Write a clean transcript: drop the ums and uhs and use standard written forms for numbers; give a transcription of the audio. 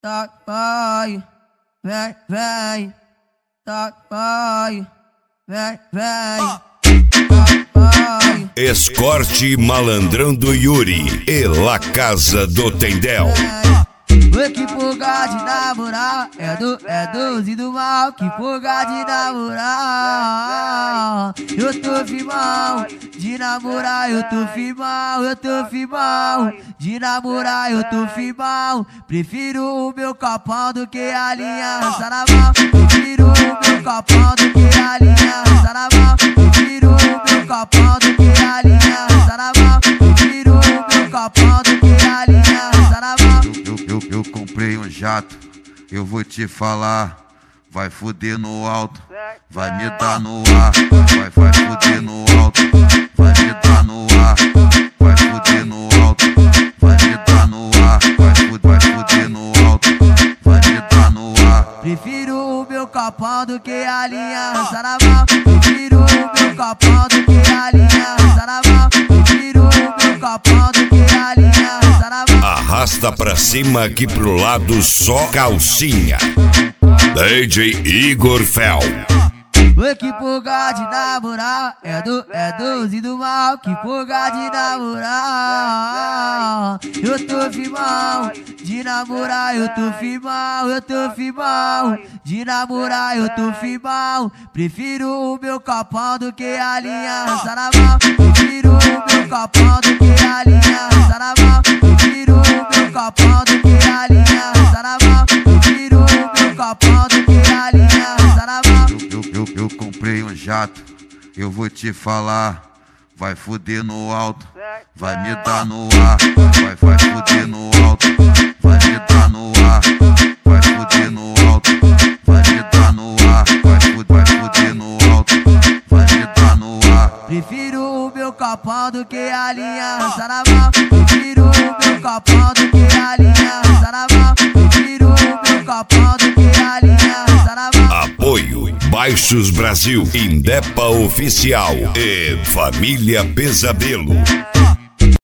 Tá, vai, vem, tá, vai, vem, vai. Escorte Malandrão do Yuri e La Casa do Tendel. Que fuga de namorar é dos e do mal. Que fuga de namorar. Eu tô firmão de namorar, eu tô firmão, de namorar, eu tô firmão. Prefiro o meu copão do que a aliança na mão. Prefiro o meu copão do que a aliança na mão. Prefiro o meu copão do que a aliança na mão. Prefiro o meu copão do que a aliança na mão. Eu comprei um jato, eu vou te falar. Vai fuder no alto, vai me dar no ar. Vai fuder no alto, vai me dar no ar. Vai fuder no alto, vai me dar no ar. Vai fuder no alto, vai me dar no ar. Prefiro o meu copão do que a aliança na mão. Prefiro o meu copão do que a aliança na mão. Prefiro o meu copão do que a aliança na mão. Arrasta pra cima, aqui pro lado só calcinha. DJ Igor Fel. Que fuga de namorar é dos e do mal. Que fuga de namorar. Eu tô firmão de namorar, eu tô firmão, de namorar, eu tô firmão. Prefiro o meu copão do que a aliança na mão. Prefiro o meu copão do que a aliança na mão. Prefiro o meu copão do que a aliança na mão. Prefiro o meu copão do que a aliança na mão. Eu comprei um jato, eu vou te falar. Vai fuder no alto, vai me dar no ar. Vai fuder no alto, vai me dar no ar. Vai fuder no alto, vai me dar no ar. Vai fuder no alto, vai me dar no ar. Prefiro o meu copão do que a aliança na mão. Prefiro o meu copão do que a aliança na mão. Prefiro o meu copão do que a aliança na mão. Apoio Baixos Brasil, Indepa Oficial e Família Pesadelo.